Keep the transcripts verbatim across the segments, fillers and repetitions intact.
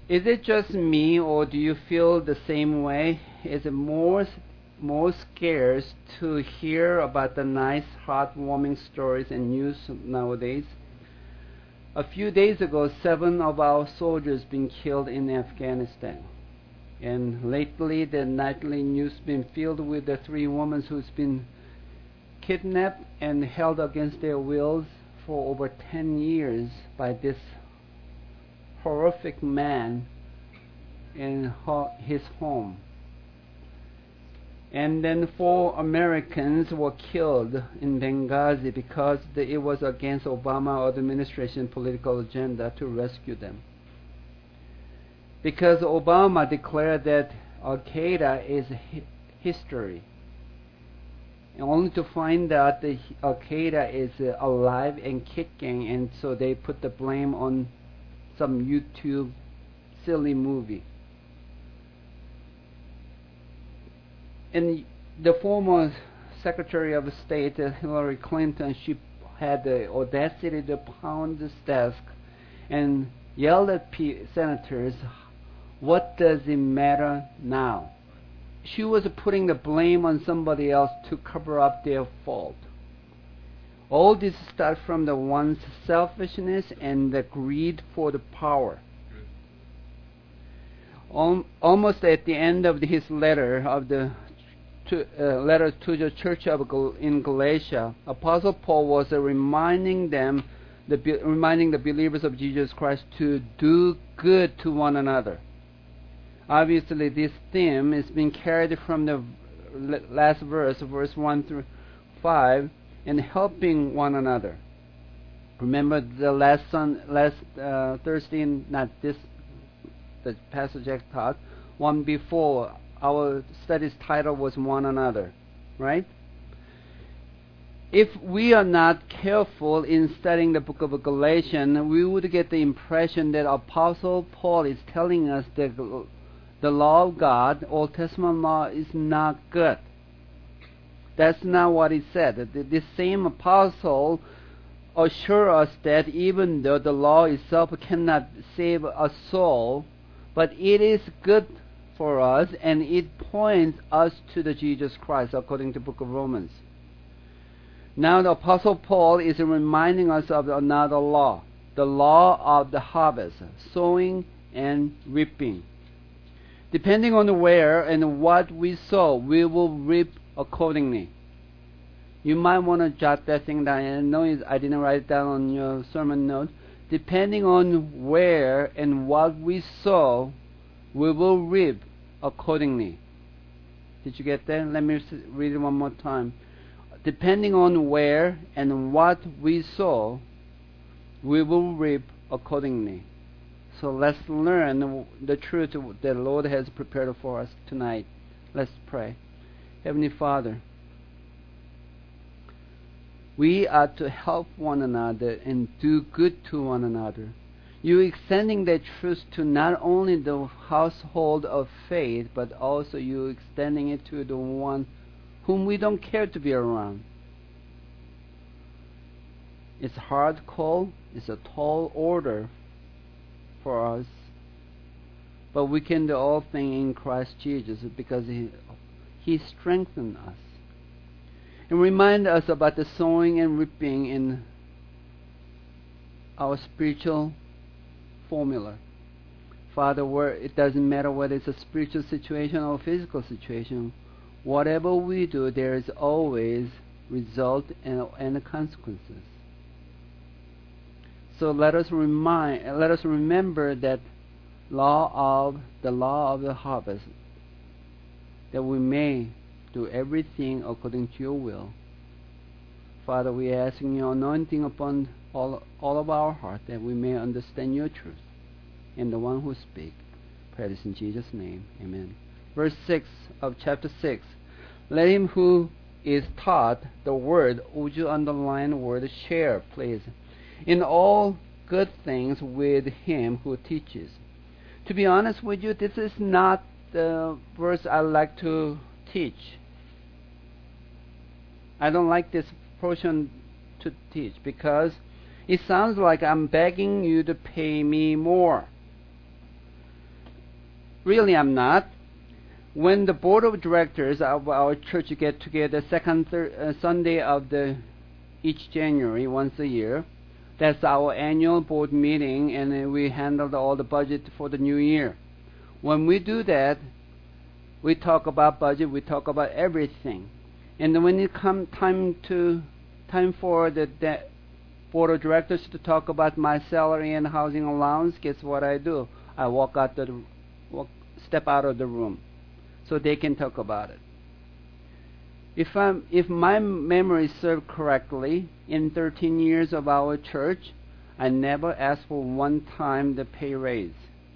Is it just me, or do you feel the same way? Is it more more scarce to hear about the nice, heartwarming stories and news nowadays? A few days ago, seven of our soldiers been killed in Afghanistan. And lately, the nightly news been filled with the three women who's been kidnapped and held against their wills for over ten years by this horrific man in his home. And then four Americans were killed in Benghazi because it was against Obama administration political agenda to rescue them. Because Obama declared that Al-Qaeda is history, and only to find out that Al-Qaeda is uh, alive and kicking, and so they put the blame on some YouTube silly movie. And the former Secretary of State, uh, Hillary Clinton, she had the audacity to pound this desk and yell at P- senators, "What does it matter now?" She was putting the blame on somebody else to cover up their fault. All this starts from the one's selfishness and the greed for the power. Al- almost at the end of his letter of the to, uh, letter to the church of Gal- in Galatia, Apostle Paul was uh, reminding them, the be- reminding the believers of Jesus Christ to do good to one another. Obviously, this theme is being carried from the last verse, verse one through five, and helping one another. Remember the last sun, last uh, Thursday, not this, the Pastor Jack taught, one before, our study's title was One Another, right? If we are not careful in studying the book of Galatians, we would get the impression that Apostle Paul is telling us that the law of God, Old Testament law, is not good. That's not what he said. This same apostle assures us that even though the law itself cannot save a soul, but it is good for us, and it points us to the Jesus Christ, according to the book of Romans. Now the Apostle Paul is reminding us of another law, the law of the harvest, sowing and reaping. Depending on where and what we sow, we will reap accordingly. You might want to jot that thing down. I know I didn't write it down on your sermon note. Depending on where and what we sow, we will reap accordingly. Did you get that? Let me read it one more time. Depending on where and what we sow, we will reap accordingly. So let's learn the truth that the Lord has prepared for us tonight. Let's pray. Heavenly Father, we are to help one another and do good to one another. You extending that truth to not only the household of faith, but also you extending it to the one whom we don't care to be around. It's a hard call. It's a tall order for us. But we can do all things in Christ Jesus because He, he strengthened us. And remind us about the sowing and reaping in our spiritual formula. Father, where it doesn't matter whether it's a spiritual situation or a physical situation, whatever we do, there is always result and, and consequences. So let us remind, let us remember that law of the law of the harvest, that we may do everything according to your will. Father, we are asking your anointing upon all, all of our heart, that we may understand your truth and the one who speaks. Pray this in Jesus' name. Amen. Verse six of chapter six. Let him who is taught the word, would you underline the word share, please, in all good things with him who teaches. To be honest with you, this is not the verse I like to teach. I don't like this portion to teach because it sounds like I'm begging you to pay me more. Really, I'm not. When the board of directors of our church get together second thir- uh, Sunday of the each January, once a year, that's our annual board meeting, and uh, we handle the, all the budget for the new year. When we do that, we talk about budget, we talk about everything. And when it comes time to time for the, the board of directors to talk about my salary and housing allowance, guess what I do? I walk out the walk, step out of the room, so they can talk about it. If I'm, if my memory serves correctly, in thirteen years of our church, I never asked for one time the pay raise.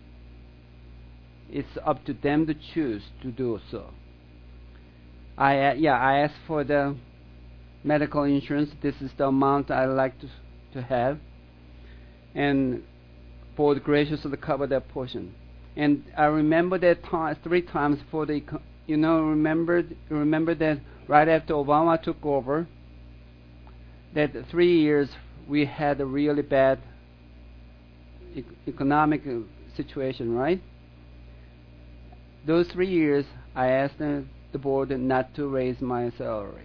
It's up to them to choose to do so. I yeah, I asked for the medical insurance. This is the amount I like to to have, and board graciously cover that portion. And I remember that time three times for the, you know, remember remember that right after Obama took over, that three years we had a really bad e- economic situation, right? Those three years, I asked the, the board not to raise my salary.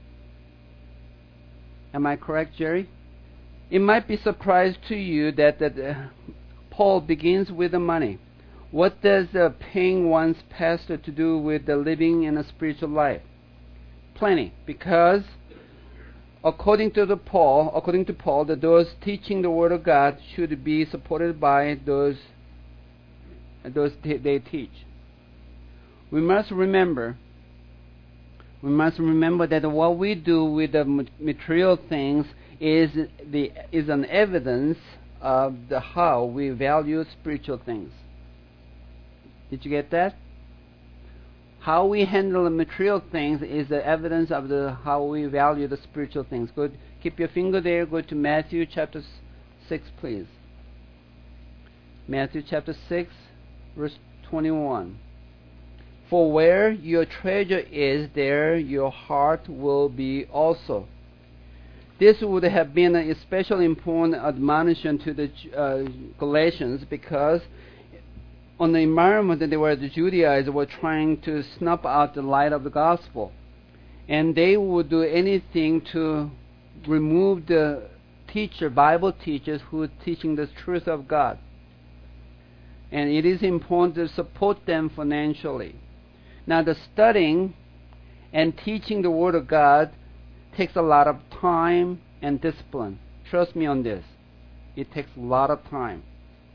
Am I correct, Jerry? It might be a surprise to you that, that uh, Paul begins with the money. What does uh, paying one's pastor to do with the living in a spiritual life? Plenty, because according to the Paul, according to Paul, that those teaching the Word of God should be supported by those those t- they teach. We must remember. We must remember that what we do with the material things is the is an evidence of the how we value spiritual things. Did you get that? How we handle the material things is the evidence of the how we value the spiritual things. Go, keep your finger there. Go to Matthew chapter six, please. Matthew chapter six, verse twenty-one. For where your treasure is, there your heart will be also. This would have been an especially important admonition to the uh, Galatians, because on the environment that they were, the Judaizers were trying to snuff out the light of the gospel. And they would do anything to remove the teacher, Bible teachers who are teaching the truth of God. And it is important to support them financially. Now, the studying and teaching the Word of God takes a lot of time and discipline. Trust me on this. It takes a lot of time.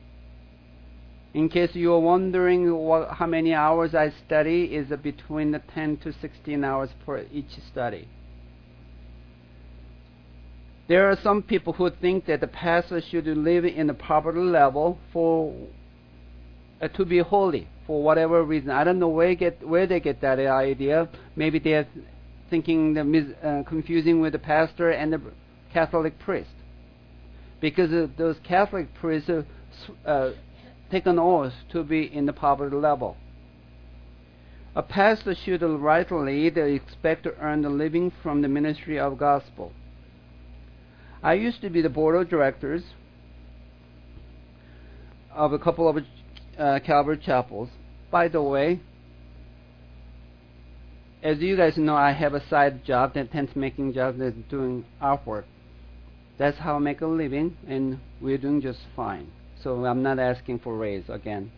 In case you are wondering what, how many hours I study, is between the ten to sixteen hours for each study. There are some people who think that the pastor should live in the poverty level for uh, to be holy for whatever reason. I don't know where get where they get that idea. Maybe they are thinking the mis- uh, confusing with the pastor and the Catholic priest, because uh, those Catholic priests uh, uh, take an oath to be in the poverty level. A pastor should rightly expect to earn a living from the ministry of gospel. I used to be the board of directors of a couple of uh, Calvary chapels. By the way, as you guys know, I have a side job, that tent making job, that's doing artwork. That's how I make a living, and we're doing just fine. So I'm not asking for raise again.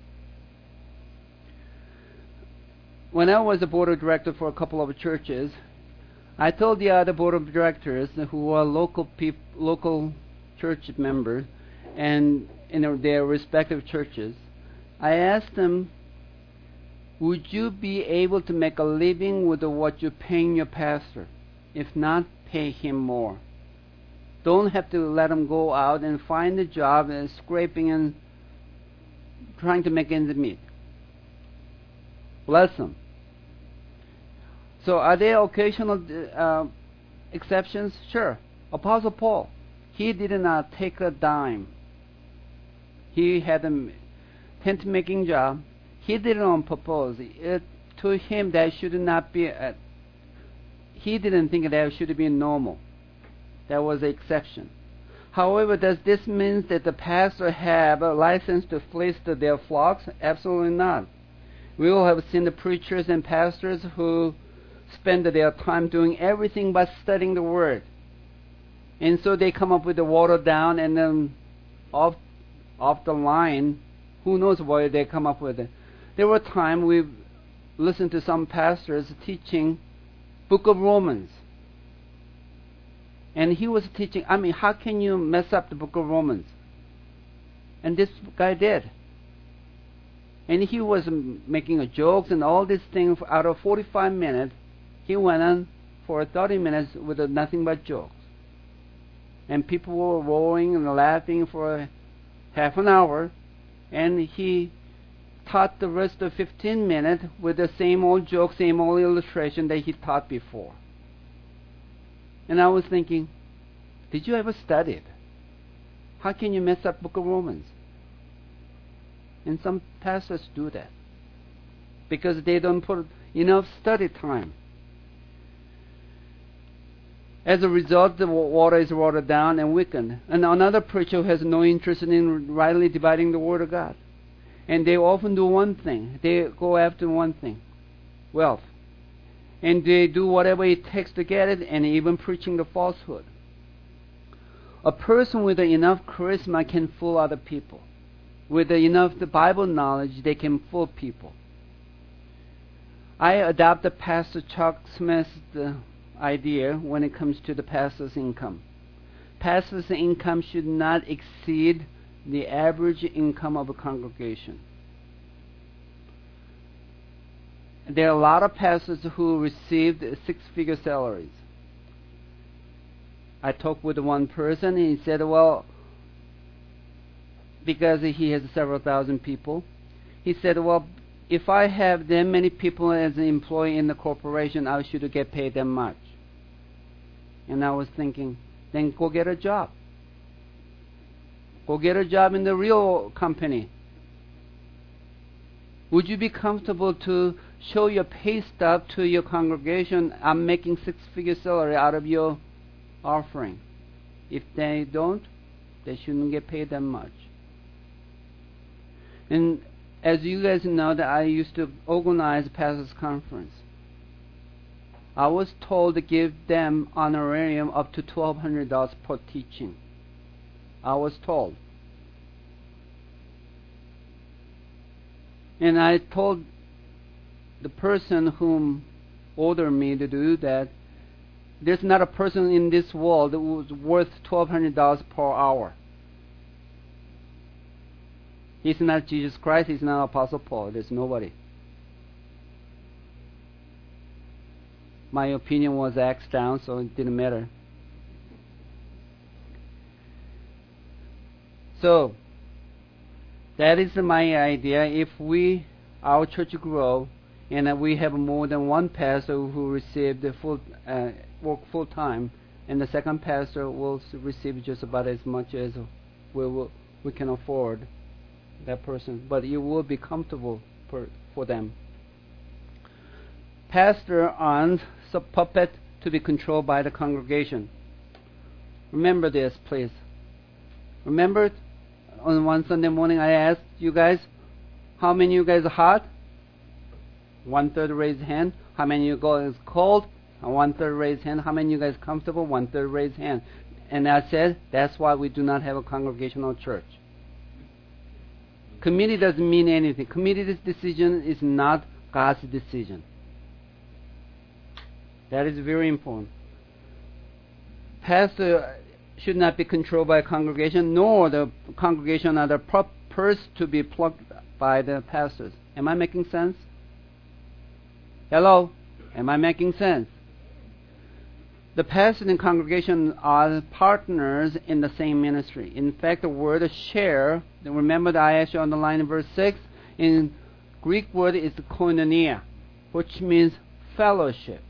When I was a board of director for a couple of churches, I told the other board of directors who are local peop- local church members and in their respective churches, I asked them, would you be able to make a living with what you're paying your pastor? If not, pay him more. Don't have to let him go out and find a job and scraping and trying to make ends meet. Bless them. So are there occasional uh, exceptions? Sure. Apostle Paul, he did not take a dime. He had a tent making job. He did it on purpose. It, to him, that should not be. A, he didn't think that should be normal. That was an exception. However, does this mean that the pastor have a license to fleece their flocks? Absolutely not. We all have seen the preachers and pastors who spend their time doing everything but studying the Word. And so they come up with the watered down and then off, off the line, who knows what they come up with. It. There were times we listened to some pastors teaching Book of Romans. And he was teaching, I mean, how can you mess up the Book of Romans? And this guy did. And he was making a jokes and all these things. Out of forty-five minutes, he went on for thirty minutes with nothing but jokes. And people were roaring and laughing for half an hour. And he taught the rest of fifteen minutes with the same old joke, same old illustration that he taught before. And I was thinking, did you ever study it? How can you mess up Book of Romans? And some pastors do that because they don't put enough study time. As a result, the water is watered down and weakened. And another preacher has no interest in rightly dividing the Word of God. And they often do one thing. They go after one thing, wealth. And they do whatever it takes to get it, and even preaching the falsehood. A person with enough charisma can fool other people. With enough the Bible knowledge, they can fool people. I adopted Pastor Chuck Smith's uh, idea when it comes to the pastor's income. Pastor's income should not exceed the average income of a congregation. There are a lot of pastors who received six-figure salaries. I talked with one person, and he said, well, because he has several thousand people, he said, well, if I have that many people as an employee in the corporation, I should get paid that much. And I was thinking, then go get a job. Go get a job in the real company. Would you be comfortable to show your pay stub to your congregation? I'm making six-figure salary out of your offering. If they don't, they shouldn't get paid that much. And as you guys know, that I used to organize a pastors' conference. I was told to give them honorarium up to twelve hundred dollars per teaching. I was told. And I told the person whom ordered me to do that, there's not a person in this world that was worth twelve hundred dollars per hour. He's not Jesus Christ. He's not Apostle Paul. There's nobody. My opinion was axed down, so it didn't matter. So, that is my idea. If we, our church grow, and we have more than one pastor who received the full uh, work full time, and the second pastor will receive just about as much as we will, we can afford that person, but it will be comfortable for, for them. Pastor aren't a puppet to be controlled by the congregation. Remember this, please. Remember, on one Sunday morning I asked you guys, how many of you guys are hot? One third raise hand. How many of you guys cold? One third raise hand. How many of you guys comfortable? One third raise hand. And I said, that's why we do not have a congregational church. Committee doesn't mean anything. Committee's decision is not God's decision. That is very important. Pastor should not be controlled by a congregation, nor the congregation are the purpose to be plucked by the pastors. Am I making sense? Hello? Am I making sense? The pastor and congregation are partners in the same ministry. In fact, the word share, remember that I asked you on the line in verse six, in Greek word is koinonia, which means fellowship.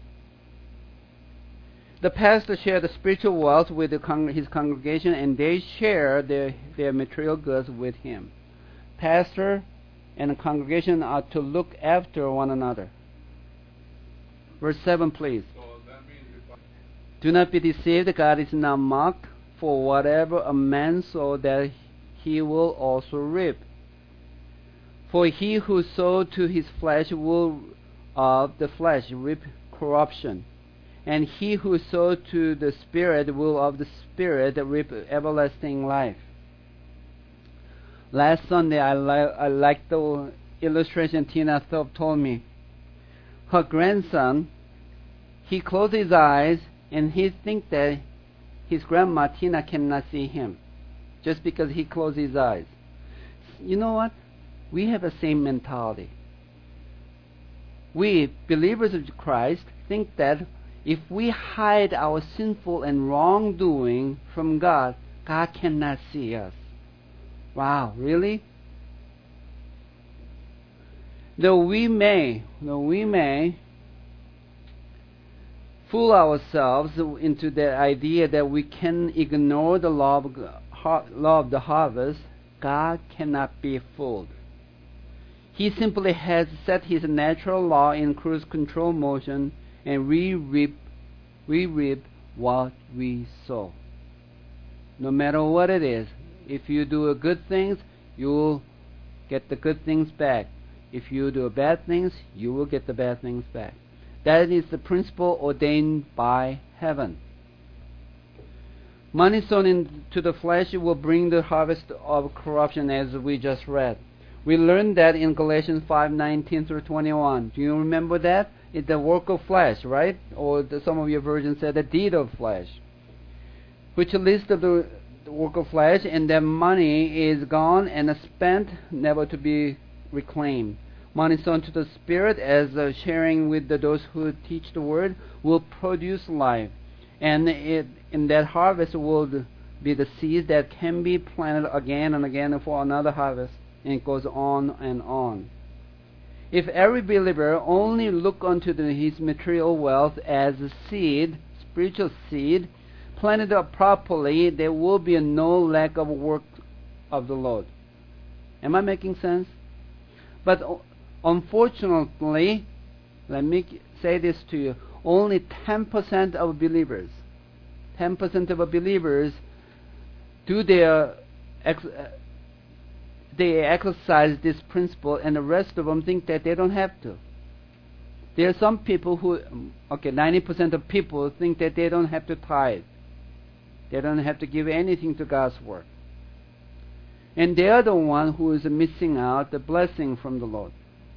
The pastor shared the spiritual wealth with the con- his congregation, and they share their, their material goods with him. Pastor and the congregation are to look after one another. Verse seven, please. Do not be deceived, God is not mocked, for whatever a man sows, that he will also reap. For he who sows to his flesh will of the flesh reap corruption, and he who sows to the Spirit will of the Spirit reap everlasting life. Last Sunday, I, li- I liked the illustration Tina Thorpe told me. Her grandson, he closed his eyes and he think that his grandma Tina cannot see him just because he closed his eyes. You know what? We have the same mentality. We, believers of Christ, think that if we hide our sinful and wrongdoing from God, God cannot see us. Wow, really? Though we may, though we may fool ourselves into the idea that we can ignore the law of, law of the harvest, God cannot be fooled. He simply has set his natural law in cruise control motion, and we reap, we reap what we sow. No matter what it is, if you do good things, you will get the good things back. If you do bad things, you will get the bad things back. That is the principle ordained by heaven. Money sown into the flesh will bring the harvest of corruption, as we just read. We learned that in Galatians five nineteen through twenty-one. Do you remember that? It's the work of flesh, right? Or the, some of your versions said the deed of flesh, which leads to the, the work of flesh, and that money is gone and spent, never to be reclaimed. Money sown to the Spirit, as uh, sharing with the, those who teach the Word, will produce life, and it, in that harvest will be the seeds that can be planted again and again for another harvest. And it goes on and on. If every believer only look unto the, his material wealth as a seed, spiritual seed, planted up properly, there will be no lack of work of the Lord. Am I making sense? But unfortunately, let me say this to you, only ten percent of believers, ten percent of believers do their ex- they exercise this principle, and the rest of them think that they don't have to. There are some people who, okay, ninety percent of people think that they don't have to tithe. They don't have to give anything to God's work. And they are the one who is missing out the blessing from the Lord.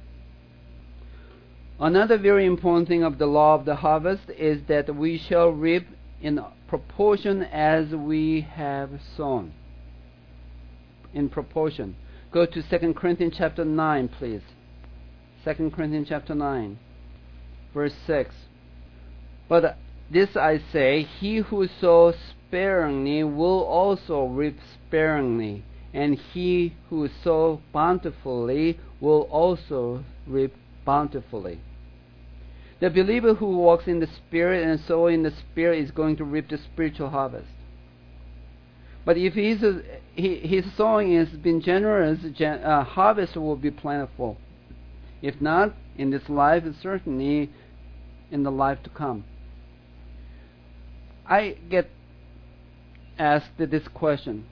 Another very important thing of the law of the harvest is that we shall reap in proportion as we have sown. In proportion. Go to Second Corinthians chapter nine, please. Second Corinthians chapter nine, verse six. But this I say, he who sows sparingly will also reap sparingly, and he who sows bountifully will also reap bountifully. The believer who walks in the Spirit and sows in the Spirit is going to reap the spiritual harvest. But if he's a, he, his sowing has been generous, gen, uh, harvest will be plentiful. If not, in this life, certainly in the life to come. I get asked this question.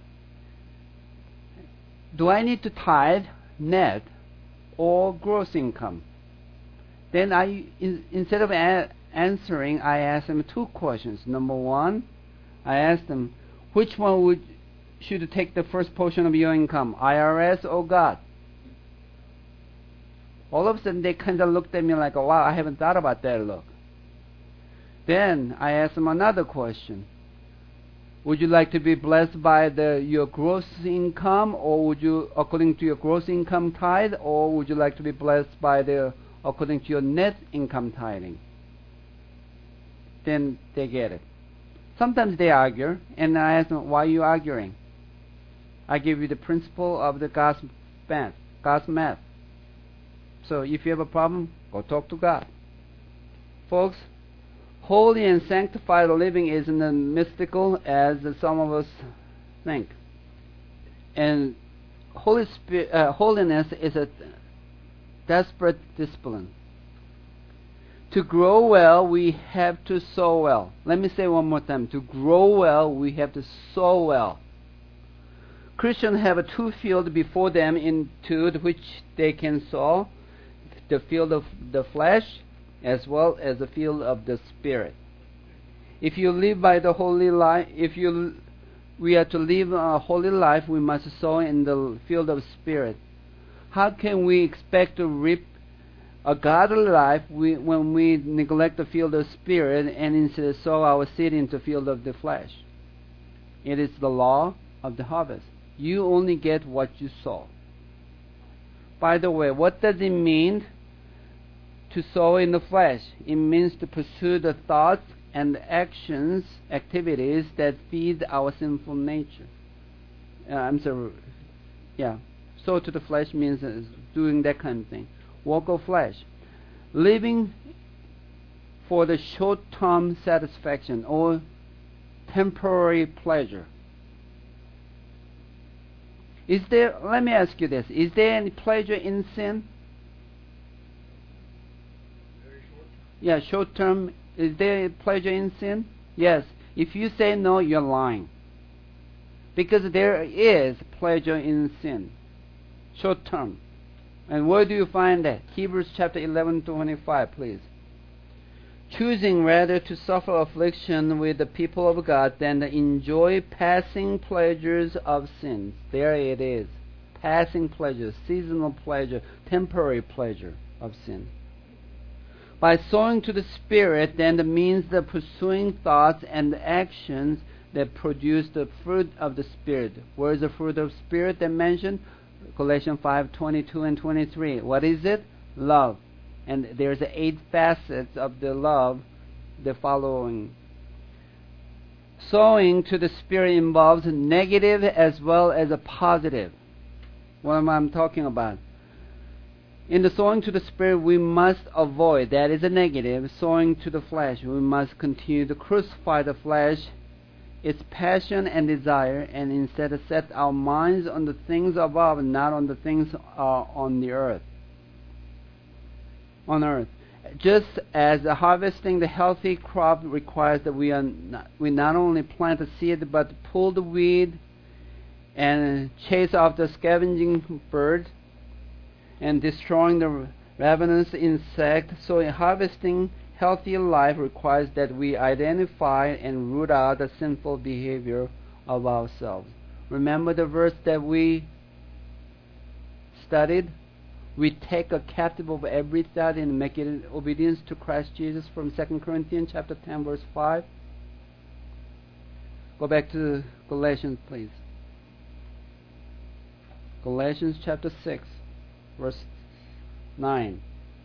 Do I need to tithe net or gross income? Then I, in, instead of a- answering, I ask them two questions. Number one, I ask them, which one would should take the first portion of your income, I R S or God? All of a sudden they kind of looked at me like, oh, wow, I haven't thought about that look. Then I asked them another question. Would you like to be blessed by the your gross income, or would you, according to your gross income tithe, or would you like to be blessed by the according to your net income tithing? Then they get it. Sometimes they argue, and I ask them, why are you arguing? I give you the principle of the God's math. God's math. So if you have a problem, go talk to God. Folks, holy and sanctified living isn't as mystical as some of us think. And Holy Spirit, uh, holiness is a desperate discipline. To grow well, we have to sow well. Let me say one more time. To grow well, we have to sow well. Christians have two fields before them into which they can sow, the field of the flesh as well as the field of the spirit. If you live by the holy life, if you we are to live a holy life, we must sow in the field of spirit. How can we expect to reap a godly life we, when we neglect the field of spirit and instead sow our seed into the field of the flesh? It is the law of the harvest. You only get what you sow. By the way, what does it mean to sow in the flesh? It means to pursue the thoughts and actions, activities that feed our sinful nature. Uh, I'm sorry. Yeah. Sow to the flesh means uh, doing that kind of thing. Walk of flesh. Living for the short-term satisfaction or temporary pleasure. Is there, let me ask you this, is there any pleasure in sin? Very short term. Yeah, short term. Is there pleasure in sin? Yes. If you say no, you're lying. Because there is pleasure in sin. Short term. And where do you find that? Hebrews chapter eleven twenty-five, please. Choosing rather to suffer affliction with the people of God than to enjoy passing pleasures of sins. There it is. Passing pleasure, seasonal pleasure, temporary pleasure of sin. By sowing to the Spirit, then it means the pursuing thoughts and actions that produce the fruit of the Spirit. Where is the fruit of Spirit that mentioned? Galatians five twenty-two and twenty-three. What is it? Love. And there's eight facets of the love, the following. Sowing to the Spirit involves negative as well as a positive. What am I talking about? In the sowing to the Spirit, we must avoid, that is a negative, sowing to the flesh. We must continue to crucify the flesh, its passion and desire, and instead set our minds on the things above, not on the things uh, on the earth. On earth. Just as harvesting the healthy crop requires that we, are not, we not only plant the seed, but pull the weed and chase off the scavenging bird and destroying the ravenous insect. So harvesting healthy life requires that we identify and root out the sinful behavior of ourselves. Remember the verse that we studied? We take a captive of every thought and make it in obedience to Christ Jesus from Second Corinthians chapter ten, verse five. Go back to Galatians, please. Galatians chapter six, verse nine.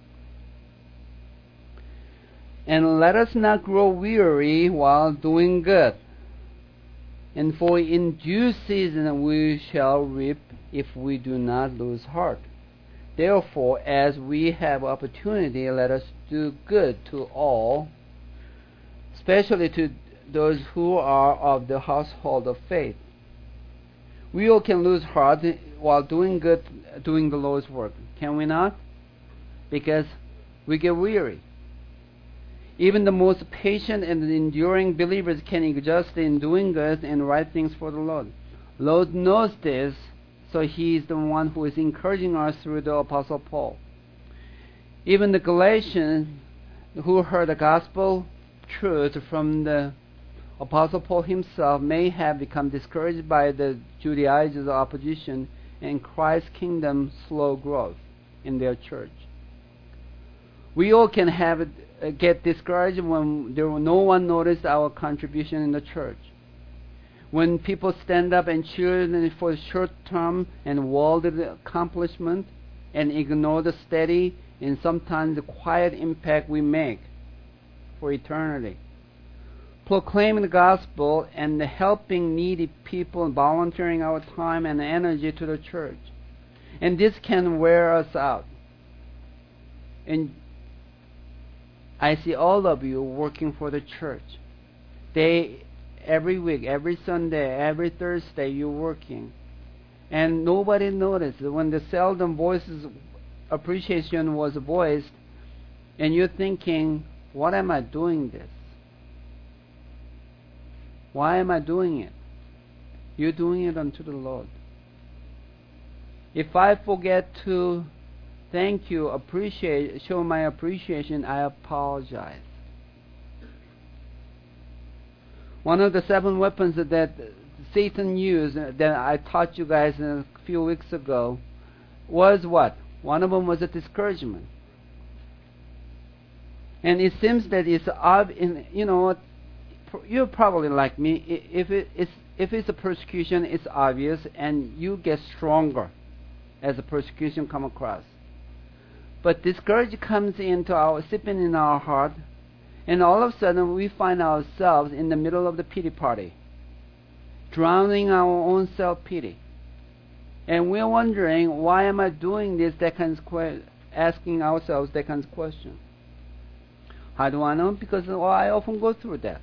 And let us not grow weary while doing good. And for in due season we shall reap if we do not lose heart. Therefore, as we have opportunity, let us do good to all, especially to those who are of the household of faith. We all can lose heart while doing good, doing the Lord's work. Can we not? Because we get weary. Even the most patient and enduring believers can exhaust in doing good and right things for the Lord. Lord knows this, so He is the one who is encouraging us through the Apostle Paul. Even the Galatians who heard the gospel truth from the Apostle Paul himself may have become discouraged by the Judaizers' opposition and Christ's kingdom's slow growth in their church. We all can have it, uh, get discouraged when there no one noticed our contribution in the church. When people stand up and cheer for short-term and worldly accomplishment and ignore the steady and sometimes the quiet impact we make for eternity. Proclaiming the gospel and helping needy people and volunteering our time and energy to the church. And this can wear us out. And I see all of you working for the church. They Every week, every Sunday, every Thursday, you're working. And nobody noticed. When the seldom voices appreciation was voiced, and you're thinking, what am I doing this? Why am I doing it? You're doing it unto the Lord. If I forget to thank you, appreciate, show my appreciation, I apologize. One of the seven weapons that Satan used that I taught you guys a few weeks ago was what? One of them was a discouragement. And it seems that it's ob- in, you know, you're probably like me. If it is, if it's a persecution, it's obvious, and you get stronger as the persecution come across. But discouragement comes into our sipping in our heart, and all of a sudden we find ourselves in the middle of the pity party, drowning our own self-pity. And we're wondering, why am I doing this? That kind of que- asking ourselves that kind of question. How do I know? Because well, I often go through that.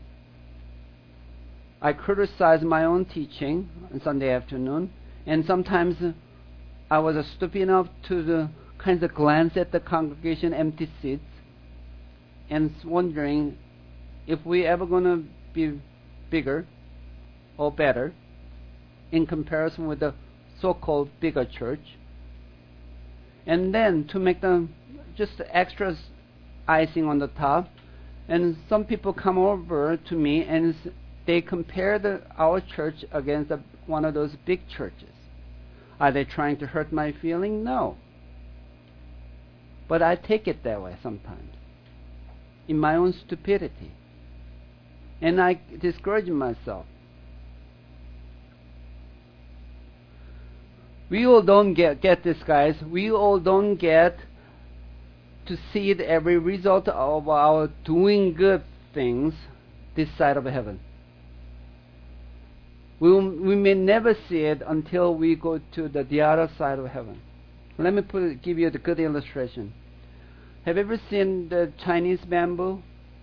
I criticize my own teaching on Sunday afternoon, and sometimes I was stupid enough to the kind of glance at the congregation empty seats and wondering if we ever going to be bigger or better in comparison with the so-called bigger church. And then to make them just extra icing on the top, and some people come over to me and they compare the, our church against the, one of those big churches. Are they trying to hurt my feeling? No. But I take it that way sometimes, in my own stupidity. And I discourage myself. We all don't get, get this, guys. We all don't get to see every result of our doing good things this side of heaven. We, we may never see it until we go to the, the other side of heaven. Let me put, give you the good illustration. Have you ever seen the Chinese bamboo?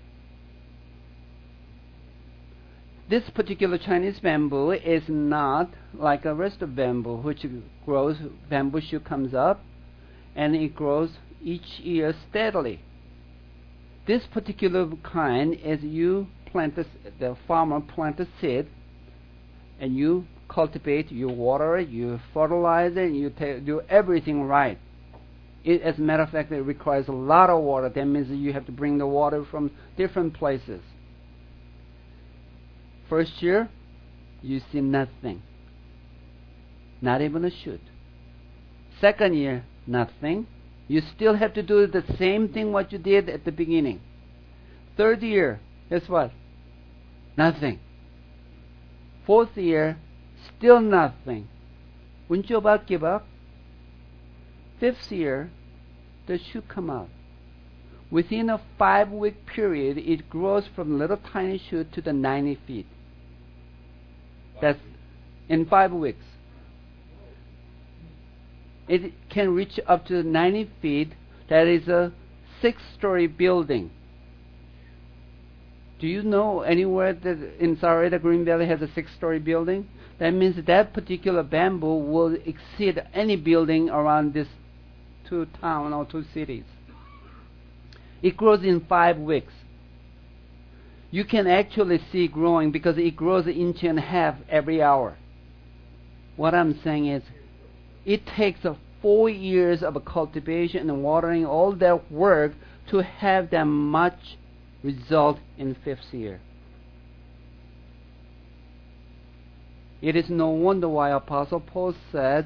This particular Chinese bamboo is not like the rest of bamboo, which grows, bamboo shoot comes up, and it grows each year steadily. This particular kind is you plant a, the farmer plant a seed, and you cultivate, you water it, you fertilize it, you ta- do everything right. It, as a matter of fact, it requires a lot of water. That means that you have to bring the water from different places. First year, you see nothing. Not even a shoot. Second year, nothing. You still have to do the same thing what you did at the beginning. Third year, guess what? Nothing. Fourth year, still nothing. Wouldn't you about give up? Fifth year, the shoot come out. Within a five-week period, it grows from little tiny shoot to the ninety feet. That's in five weeks. It can reach up to ninety feet. That is a six-story building. Do you know anywhere that in Sahuarita Green Valley has a six-story building? That means that particular bamboo will exceed any building around this two town or two cities. It grows in five weeks. You can actually see growing because it grows an inch and a half every hour. What I'm saying is, it takes a four years of a cultivation and watering, all that work to have that much result in fifth year. It is no wonder why Apostle Paul said,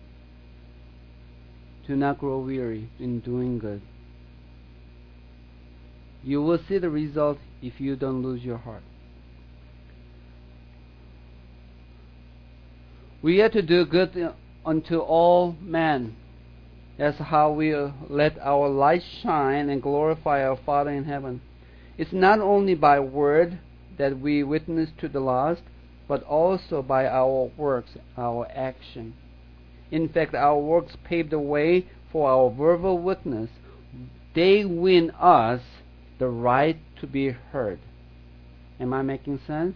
do not grow weary in doing good. You will see the result if you don't lose your heart. We are to do good unto all men. That's how we let our light shine and glorify our Father in heaven. It's not only by word that we witness to the lost, but also by our works, our action. In fact, our works pave the way for our verbal witness. They win us the right to be heard. Am I making sense?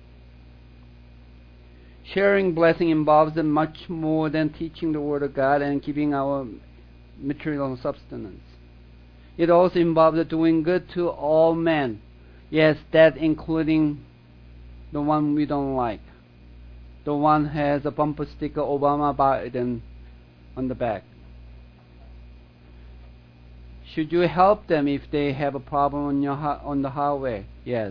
Sharing blessing involves much more than teaching the Word of God and giving our material substance. It also involves doing good to all men. Yes, that including the one we don't like. The one has a bumper sticker, Obama, Biden, on the back. Should you help them if they have a problem on your on the highway? Yes.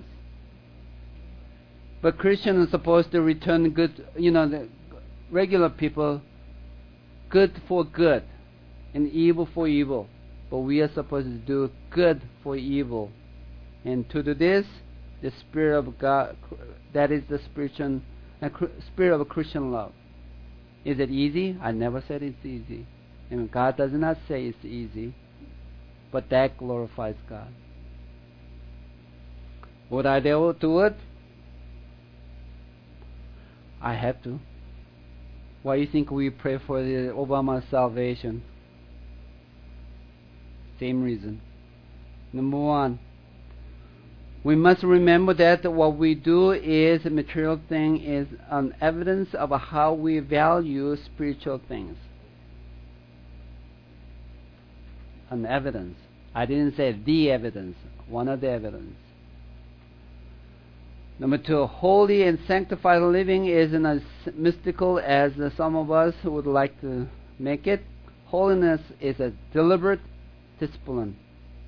But Christians are supposed to return good, you know, the regular people, good for good and evil for evil. But we are supposed to do good for evil. And to do this, the Spirit of God, that is the spiritual, uh, spirit of Christian love. Is it easy? I never said it's easy. And God does not say it's easy. But that glorifies God. Would I dare do it? I have to. Why do you think we pray for the Obama salvation? Same reason. Number one, we must remember that what we do is a material thing is an evidence of how we value spiritual things. An evidence. I didn't say the evidence. One of the evidence. Number two, holy and sanctified living isn't as mystical as some of us would like to make it. Holiness is a deliberate discipline.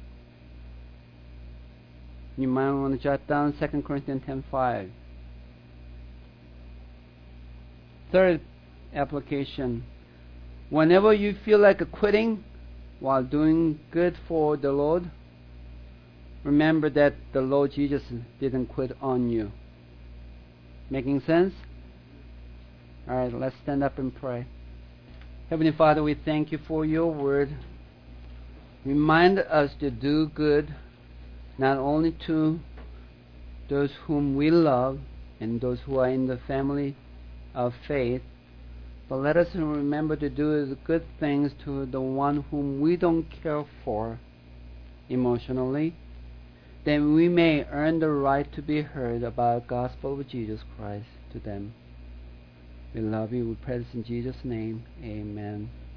You might want to jot down Second Corinthians ten five. Third application. Whenever you feel like quitting while doing good for the Lord, remember that the Lord Jesus didn't quit on you. Making sense? Alright, let's stand up and pray. Heavenly Father, we thank you for your word. Remind us to do good, not only to those whom we love and those who are in the family of faith, but let us remember to do good things to the one whom we don't care for emotionally. Then we may earn the right to be heard about the gospel of Jesus Christ to them. We love you. We pray this in Jesus' name. Amen.